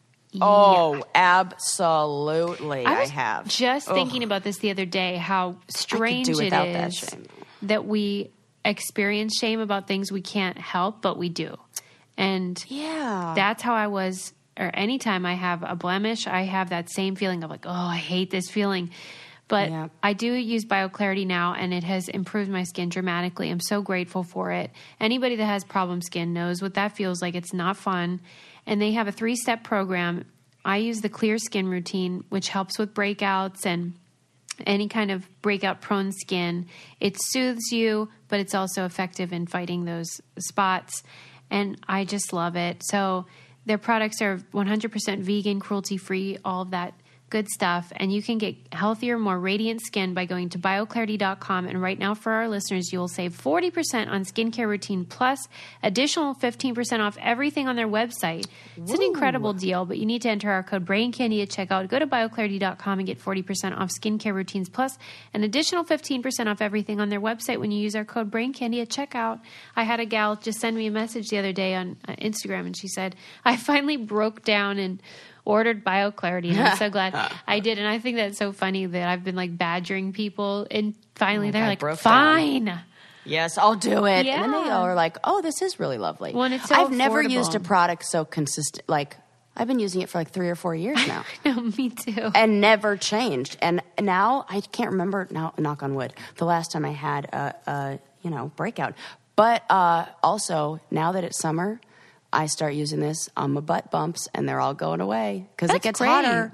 Oh, absolutely. I have. Just thinking about this the other day, how strange it is that we experience shame about things we can't help, but we do. And that's how I was, or anytime I have a blemish, I have that same feeling of like, oh, I hate this feeling. But I do use BioClarity now, and it has improved my skin dramatically. I'm so grateful for it. Anybody that has problem skin knows what that feels like. It's not fun. And they have a 3-step program. I use the Clear Skin routine, which helps with breakouts and any kind of breakout-prone skin. It soothes you, but it's also effective in fighting those spots. And I just love it. So their products are 100% vegan, cruelty-free, all of that good stuff. And you can get healthier, more radiant skin by going to bioclarity.com. And right now for our listeners, you will save 40% on skincare routine plus additional 15% off everything on their website. It's an incredible deal, but you need to enter our code BRAINCANDY at checkout. Go to bioclarity.com and get 40% off skincare routines plus an additional 15% off everything on their website when you use our code BRAINCANDY at checkout. I had a gal just send me a message the other day on Instagram, and she said, I finally broke down and ordered BioClarity, and I'm so glad I did. And I think that's so funny that I've been like badgering people, and finally they're like, fine. Down. Yes, I'll do it. Yeah. And then they are like, oh, this is really lovely. Well, it's so I've never used a product so consistent. Like, I've been using it for like 3 or 4 years now. No, me too. And never changed. And now I can't remember, now, knock on wood, the last time I had a breakout. But also, now that it's summer, I start using this on my butt bumps, and they're all going away because it gets hotter.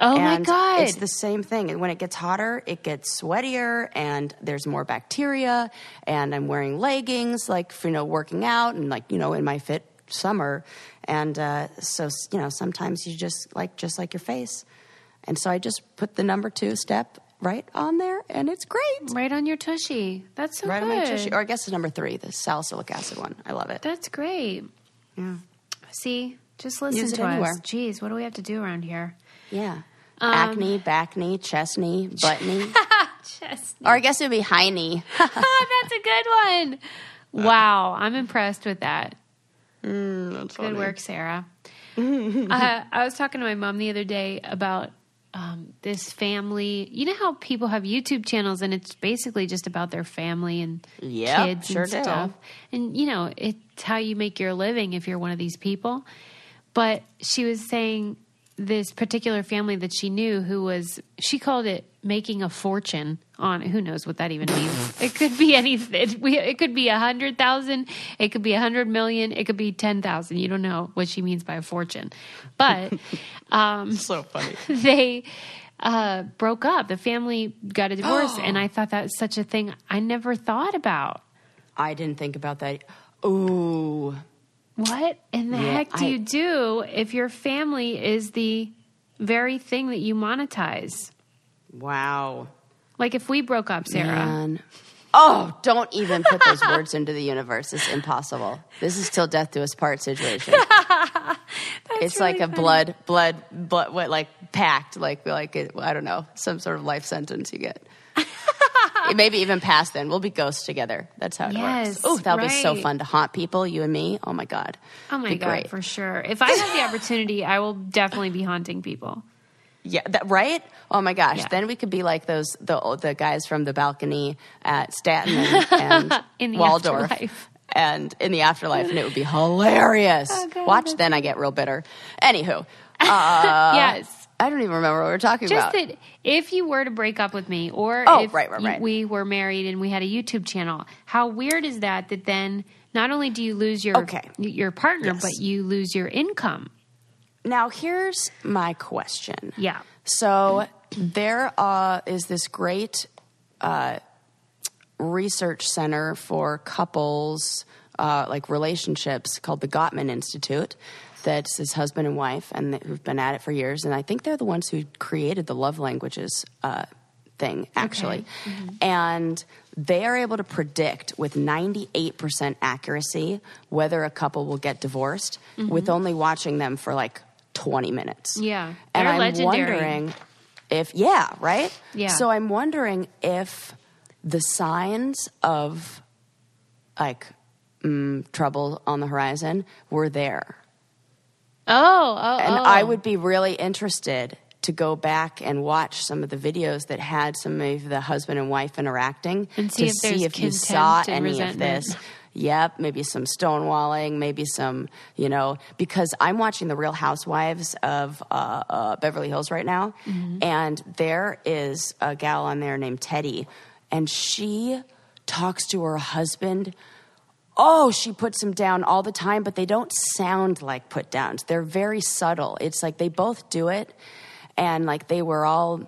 Oh, my God. It's the same thing. And when it gets hotter, it gets sweatier and there's more bacteria. And I'm wearing leggings, like, working out and, like, in my fit summer. And so, sometimes you just like your face. And so I just put the number 2 step right on there, and it's great. Right on your tushy. That's so right good. on my tushy. Or I guess it's number 3, the salicylic acid one. I love it. That's great. Yeah. See, just listen Use it to anywhere. us. Jeez, what do we have to do around here? Yeah. Acne, back knee, chest knee, butt knee. Chest knee. Or I guess it would be high knee. Oh, that's a good one. Wow, I'm impressed with that. That's Good work, Sarah. I was talking to my mom the other day about this family. You know how people have YouTube channels and it's basically just about their family and kids sure and stuff. And, it's how you make your living if you're one of these people. But she was saying this particular family that she knew she called it making a fortune on, who knows what that even means. It could be anything. It could be 100,000. It could be 100 million. It could be 10,000. You don't know what she means by a fortune. But so funny. They broke up. The family got a divorce. And I thought that was such a thing I never thought about. I didn't think about that. Ooh. What in the heck do you do if your family is the very thing that you monetize? Wow. Like if we broke up, Sarah. Man. Oh, don't even put those words into the universe. It's impossible. This is till death do us part situation. It's really like a funny. blood, what, like pact, like I don't know, some sort of life sentence you get. Maybe even past then. We'll be ghosts together. That's how it works. Oh, that'll be so fun to haunt people, you and me. Oh, my God. Oh, my God, great. for sure. If I have the opportunity, I will definitely be haunting people. Yeah, right? Oh, my gosh. Yeah. Then we could be like the guys from the balcony at Staten and In the Waldorf. afterlife. And in the afterlife, and it would be hilarious. Oh, God. Watch, then I get real bitter. Anywho. Yes. I don't even remember what we were talking Just about. that if you were to break up with me or if right. we were married and we had a YouTube channel, how weird is that then not only do you lose your partner, Yes. but you lose your income? Now, here's my question. Yeah. So there is this great research center for couples, like relationships, called the Gottman Institute. That's his husband and wife, and who've been at it for years. And I think they're the ones who created the love languages thing, actually. Okay. Mm-hmm. And they are able to predict with 98% accuracy whether a couple will get divorced with only watching them for like 20 minutes. Yeah. And They're I'm legendary. wondering if, right? Yeah. So I'm wondering if the signs of like trouble on the horizon were there. And I would be really interested to go back and watch some of the videos that had some of the husband and wife interacting And see to if there's see if you contempt saw and any resentment. of this. Yep, maybe some stonewalling, maybe some, because I'm watching The Real Housewives of Beverly Hills right now, and there is a gal on there named Teddy, and she talks to her husband. Oh, she puts him down all the time, but they don't sound like put downs. They're very subtle. It's like they both do it, and like they were all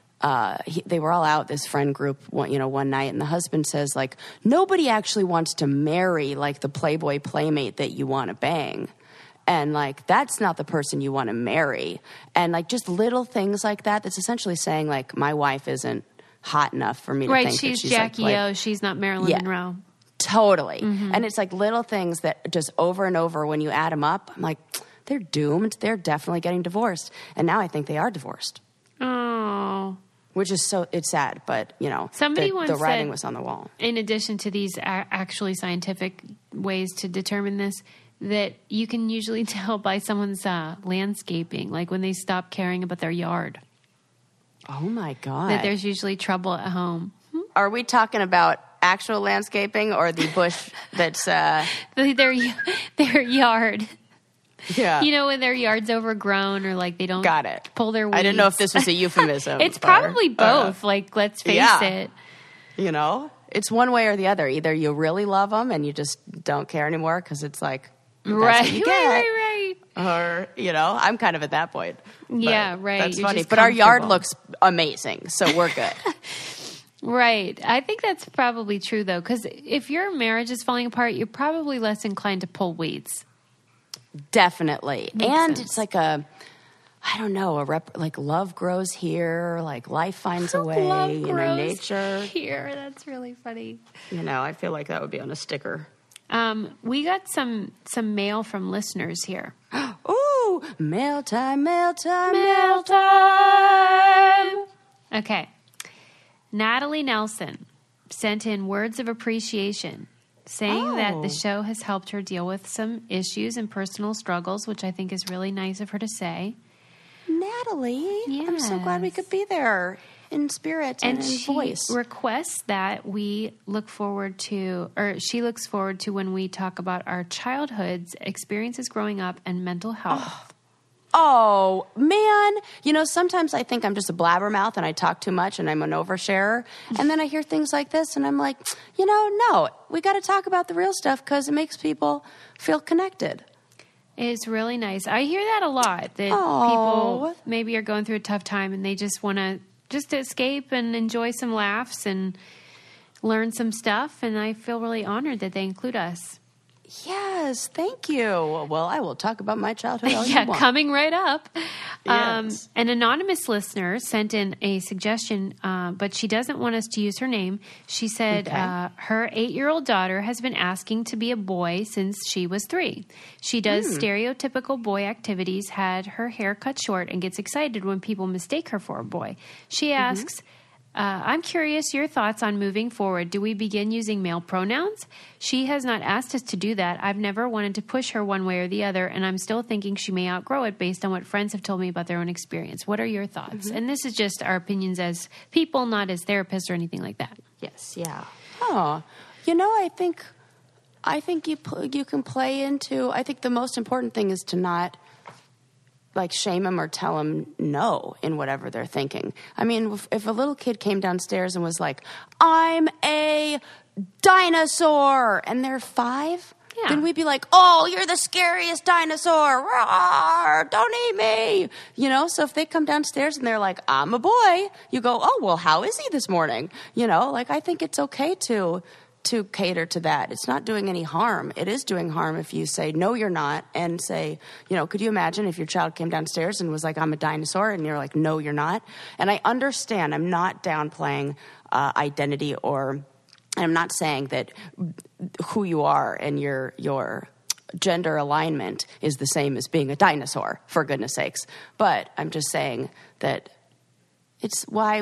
out, this friend group, one night, and the husband says like, nobody actually wants to marry like the Playboy playmate that you want to bang. And like, that's not the person you want to marry. And like just little things like that. That's essentially saying like, my wife isn't hot enough for me to think she's that she's Jackie like, O. She's not Marilyn Monroe. Totally. And it's like little things that just over and over, when you add them up, I'm like, they're doomed. They're definitely getting divorced. And now I think they are divorced. Oh. Which is it's sad, but Somebody once the writing said, was on the wall. In addition to these actually scientific ways to determine this, that you can usually tell by someone's landscaping, like when they stop caring about their yard, Oh my God. that there's usually trouble at home. Are we talking about actual landscaping or the bush that's Their yard. yeah. When their yard's overgrown or like they don't Got it. pull their weeds. I didn't know if this was a euphemism. It's probably both. Like, let's face it. It's one way or the other. Either you really love them and you just don't care anymore because it's like, that's Right, what you get. right. Or, I'm kind of at that point. Yeah, right. That's You're funny. just But our yard comfortable. looks amazing, so we're good. Right. I think that's probably true, though, because if your marriage is falling apart, you're probably less inclined to pull weeds. Definitely. Makes and sense. it's like like love grows here, like life finds a way, Love grows nature. here. That's really funny. I feel like that would be on a sticker. We got some mail from listeners here. Ooh, mail time, mail time, Mail time. Okay. Natalie Nelson sent in words of appreciation, saying that the show has helped her deal with some issues and personal struggles, which I think is really nice of her to say. Natalie, I'm so glad we could be there in spirit and in she voice. requests that we look forward to, or she looks forward to when we talk about our childhood's experiences growing up and mental health. Oh, man. Sometimes I think I'm just a blabbermouth and I talk too much and I'm an oversharer. And then I hear things like this and I'm like, no, we got to talk about the real stuff because it makes people feel connected. It's really nice. I hear that a lot, that people maybe are going through a tough time and they just want to just escape and enjoy some laughs and learn some stuff. And I feel really honored that they include us. Yes, thank you. Well, I will talk about my childhood all you want. Coming right up. Yes. An anonymous listener sent in a suggestion, but she doesn't want us to use her name. She said her 8-year-old daughter has been asking to be a boy since she was 3. She does stereotypical boy activities, had her hair cut short, and gets excited when people mistake her for a boy. She asks, I'm curious your thoughts on moving forward. Do we begin using male pronouns? She has not asked us to do that. I've never wanted to push her one way or the other, and I'm still thinking she may outgrow it based on what friends have told me about their own experience. What are your thoughts? And this is just our opinions as people, not as therapists or anything like that. Yes, yeah. Oh, I think you can play into. I think the most important thing is to not shame them or tell them no in whatever they're thinking. I mean, if a little kid came downstairs and was like, "I'm a dinosaur," and they're 5, then we'd be like, "Oh, you're the scariest dinosaur! Roar, don't eat me!" So if they come downstairs and they're like, "I'm a boy," you go, "Oh, well, how is he this morning?" I think it's okay to cater to that. It's not doing any harm. It is doing harm if you say, "No, you're not," and say, could you imagine if your child came downstairs and was like, "I'm a dinosaur," and you're like, "No, you're not." And I understand. I'm not downplaying identity, and I'm not saying that who you are and your gender alignment is the same as being a dinosaur, for goodness sakes. But I'm just saying that it's why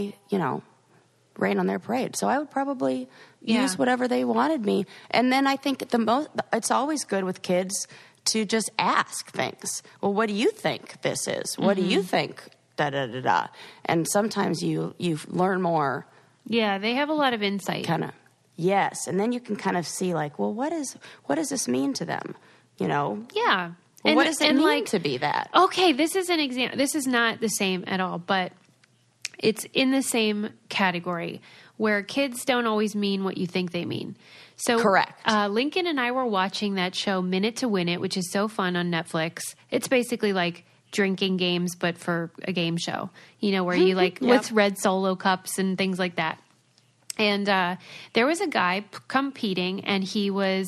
rain on their parade. So I would probably use whatever they wanted me. And then I think it's always good with kids to just ask things. Well, what do you think this is? What do you think? Da da da da. And sometimes you learn more. Yeah, they have a lot of insight. Kind of. Yes, and then you can kind of see well, what does this mean to them? Yeah. Well, what does it mean to be that? Okay, this is an example. This is not the same at all, but it's in the same category where kids don't always mean what you think they mean. So correct. Lincoln and I were watching that show Minute to Win It, which is so fun on Netflix. It's basically like drinking games, but for a game show, where you with red Solo cups and things like that. And there was a guy competing, and he was,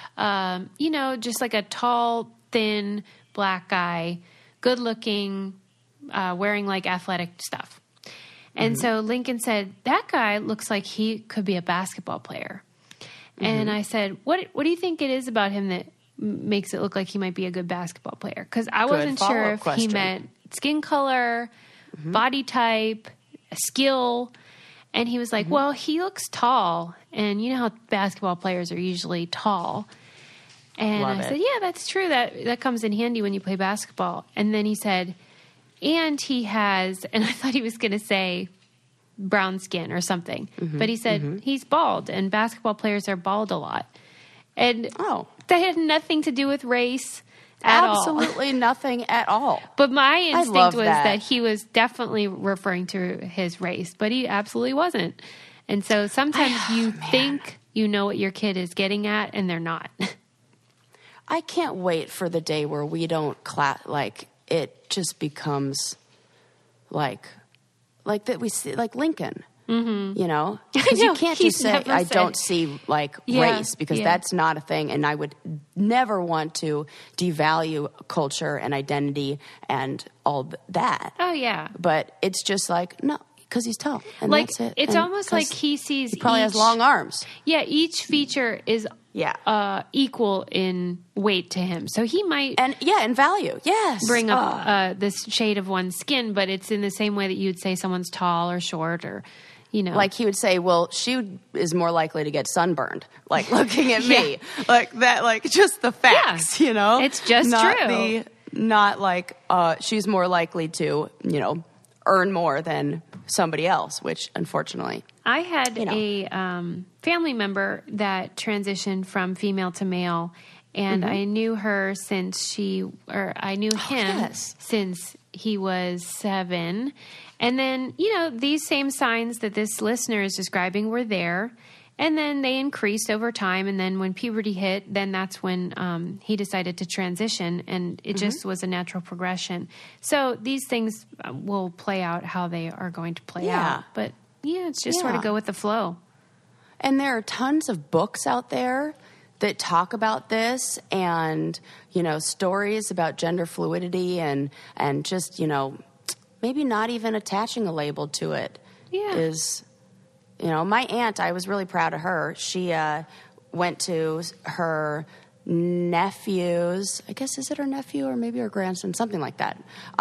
just like a tall, thin, black guy, good looking, wearing athletic stuff. And so Lincoln said, "That guy looks like he could be a basketball player." And I said, what do you think it is about him that makes it look like he might be a good basketball player? Because I wasn't sure if he meant skin color, body type, skill. And he was like, well, he looks tall. And you know how basketball players are usually tall. And I said, yeah, that's true. That comes in handy when you play basketball. And then he said, and he has, and I thought he was going to say brown skin or something. But he said he's bald, and basketball players are bald a lot. And that had nothing to do with race at all. Absolutely nothing at all. But my instinct was that he was definitely referring to his race, but he absolutely wasn't. And so sometimes you think you know what your kid is getting at, and they're not. I can't wait for the day where we don't like it just becomes like that we see like Lincoln. Mm-hmm. You know, because you can't just say I don't see like race, because that's not a thing, and I would never want to devalue culture and identity and all that. Oh yeah, but it's just like no, because he's tall, and like that's it. It's and almost like he sees. He probably has long arms. Yeah, each feature is equal in weight to him, so he might in value. Yes, bring up this shade of one's skin, but it's in the same way that you'd say someone's tall or short or. You know. Like he would say, well, she is more likely to get sunburned, like looking at me. Like that, like just the facts, you know? It's just true. Not like she's more likely to, you know, earn more than somebody else, which unfortunately. I had a family member that transitioned from female to male, and I knew her since I knew him since he was 7. And then, you know, these same signs that this listener is describing were there. And then they increased over time. And then when puberty hit, then that's when he decided to transition. And it just was a natural progression. So these things will play out how they are going to play out. But, it's just sort of go with the flow. And there are tons of books out there that talk about this and, you know, stories about gender fluidity and just, you know, maybe not even attaching a label to it is, you know, my aunt, I was really proud of her. She went to her nephew's, I guess, is it her nephew or maybe her grandson, something like that.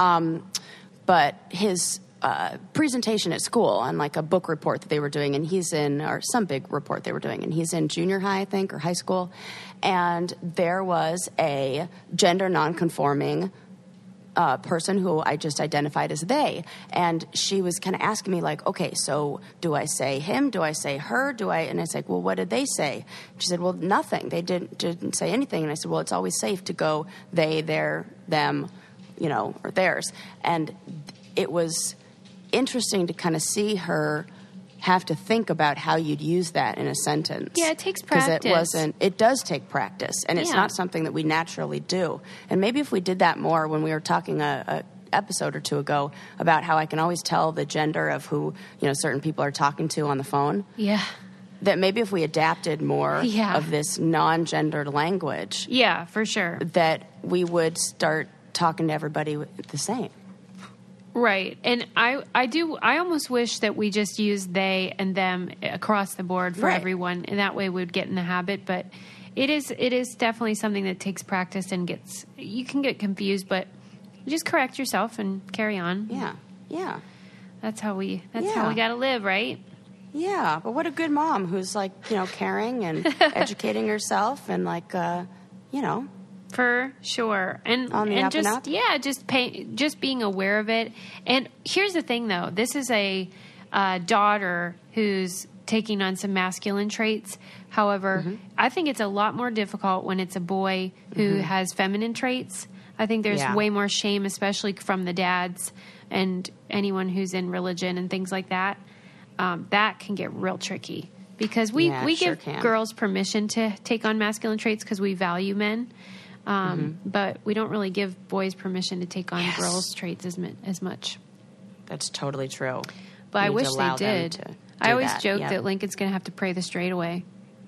But his presentation at school on like a book report that they were doing, and he's in, or some big report they were doing, and he's in junior high, I think, or high school. And there was a gender nonconforming person who I just identified as they. And she was kind of asking me like, okay, so do I say him? Do I say her? And I said, well, what did they say? She said, well, nothing. They didn't say anything. And I said, well, it's always safe to go they, their, them, you know, or theirs. And it was interesting to kind of see her have to think about how you'd use that in a sentence. Yeah, it takes practice. Because it does take practice, and it's not something that we naturally do. And maybe if we did that more when we were talking a episode or two ago about how I can always tell the gender of who, you know, certain people are talking to on the phone. Yeah. That maybe if we adapted more of this non-gendered language. Yeah, for sure. That we would start talking to everybody the same. Right. And I almost wish that we just use they and them across the board for everyone, and that way we'd get in the habit. But it is definitely something that takes practice and you can get confused, but you just correct yourself and carry on. Yeah. Yeah. That's how we got to live, right? Yeah. But what a good mom who's like, you know, caring and educating herself and like, you know. For sure. And just being aware of it. And here's the thing, though. This is a daughter who's taking on some masculine traits. However, I think it's a lot more difficult when it's a boy who has feminine traits. I think there's way more shame, especially from the dads and anyone who's in religion and things like that. That can get real tricky. Because we give girls permission to take on masculine traits because we value men. But we don't really give boys permission to take on girls' traits as much. That's totally true. But I wish they did. I always joke that Lincoln's going to have to pray the straight away.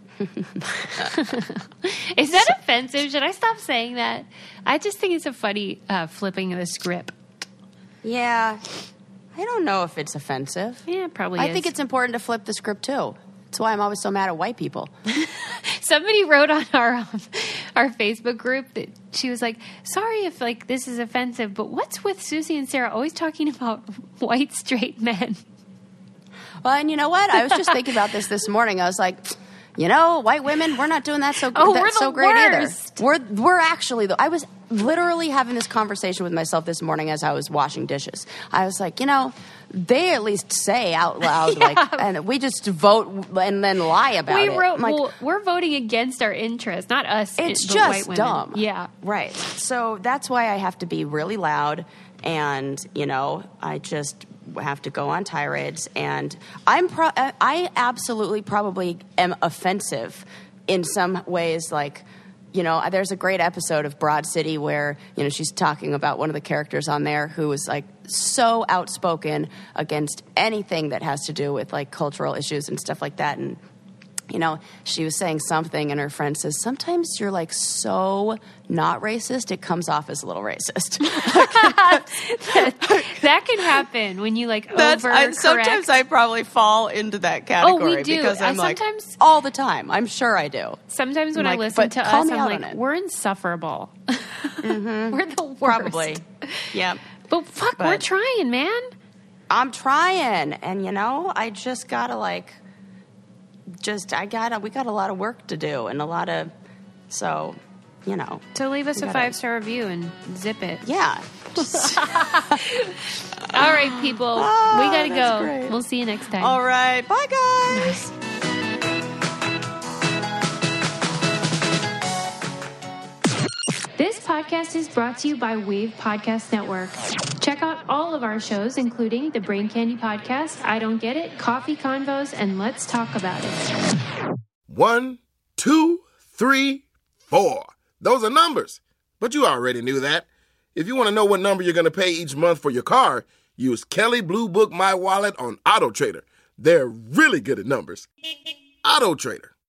Is that offensive? Should I stop saying that? I just think it's a funny flipping of the script. Yeah. I don't know if it's offensive. Yeah, it probably is. I think it's important to flip the script, too. That's why I'm always so mad at white people. Somebody wrote on our Facebook group that she was like, sorry if like this is offensive, but what's with Susie and Sarah always talking about white straight men? Well, and you know what? I was just thinking about this morning. I was like, you know, white women, we're not doing that so great worst. Either. We're actually, I was literally having this conversation with myself this morning as I was washing dishes. I was like, you know, they at least say out loud, like, and we just vote and then lie about it. We're voting against our interests, not us. It's just white women. dumb. Yeah. Right. So that's why I have to be really loud, and, you know, I just have to go on tirades, and I absolutely probably am offensive in some ways, like, you know, there's a great episode of Broad City where, you know, she's talking about one of the characters on there who was like so outspoken against anything that has to do with like cultural issues and stuff like that. And, you know, she was saying something and her friend says, sometimes you're like so not racist, it comes off as a little racist. That can happen when you like overcorrect. Sometimes I probably fall into that category. Oh, we do. Because I'm sometimes, like, all the time. I'm sure I do. Sometimes when I listen to us, I'm like, we're insufferable. Mm-hmm. We're the worst. Probably. Yeah. But we're trying, man. I'm trying. And, you know, I just gotta we got a lot of work to do and so, you know. So leave us a 5-star review and zip it. Yeah. All right, people. We got to go. Great. We'll see you next time. All right. Bye, guys. Bye. This podcast is brought to you by Wave Podcast Network. Check out all of our shows, including the Brain Candy Podcast, I Don't Get It, Coffee Convos, and Let's Talk About It. 1, 2, 3, 4. Those are numbers, but you already knew that. If you want to know what number you're going to pay each month for your car, use Kelley Blue Book My Wallet on AutoTrader. They're really good at numbers. AutoTrader.